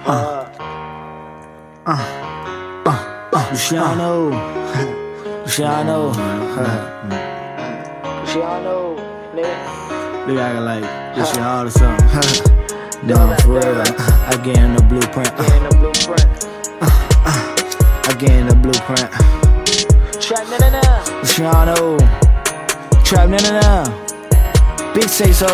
Luciano, Luciano, Luciano, nigga. Look acting like this shit hard or something. No, for real. I get in the blueprint. I get in the blueprint. Trap na. Luciano, trap na. Big say so.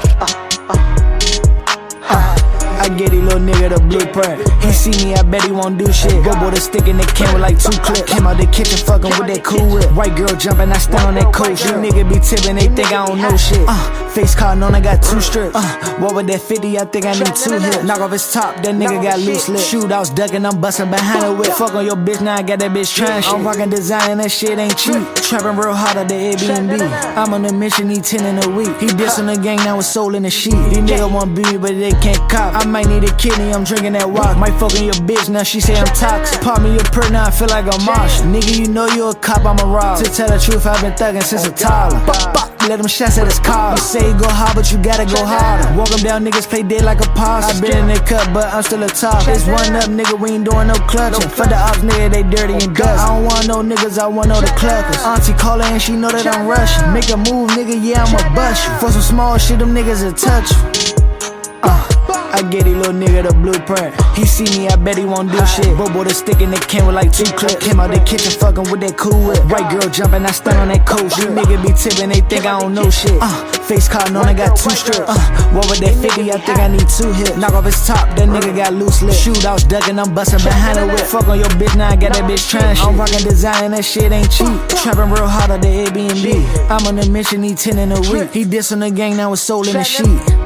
I get these little nigga the blueprint. He see me, I bet he won't do shit. Go boy the stick in the can with like 2 clips. Came out the kitchen fucking with that cool whip. White girl jumping, I stand on that coach. You nigga be tipping, they think I don't know shit. Face card on, I got 2 strips. What with that 50, I think I need 2 hits. Knock off his top, that nigga got loose lips. Shootouts ducking, I'm busting behind the whip. Fuck on your bitch, now I got that bitch trying shit. I'm rocking design and that shit ain't cheap. Trapping real hard at the Airbnb. I'm on a mission, need 10 in a week. He dissing the gang, now it's soul in the sheet. These niggas want beat me, but they can't cop. I might need a kidney, I'm drinking that walk. Might fucking your bitch, now she say I'm toxic. Pop me a perk, now I feel like a marsh. Nigga, you know you a cop, I'm a rob. To tell the truth, I've been thugging since a toddler. Let them shots at his car. You say go hard, but you gotta go harder. Walk them down, niggas play dead like a pasta. I been in the cut, but I'm still a top. It's one up, nigga, we ain't doing no clutching. For the ops, nigga, they dirty and dust. I don't want no niggas, I want all the cluckers. Auntie call her and she know that I'm rushing. Make a move, nigga, yeah, I'ma bust you. For some small shit, them niggas will touch you. I get these little nigga the blueprint. He see me, I bet he won't do shit. Bobo the stick in the can with like 2 clips. Came out the kitchen fucking with that cool whip. White girl jumping, I stand on that coach. You nigga be tipping, they think I don't know shit. Face card on, I got 2 strips. What with that 50, I think I need 2 hits. Knock off his top, that nigga got loose lips. Shootouts ducking, I'm busting behind the whip. Fuck on your bitch, now I got that bitch trying shit. I'm rocking design and that shit ain't cheap. Trapping real hard at the Airbnb. I'm on a mission, need 10 in a week. He dissing the gang, now it's soul in the sheet.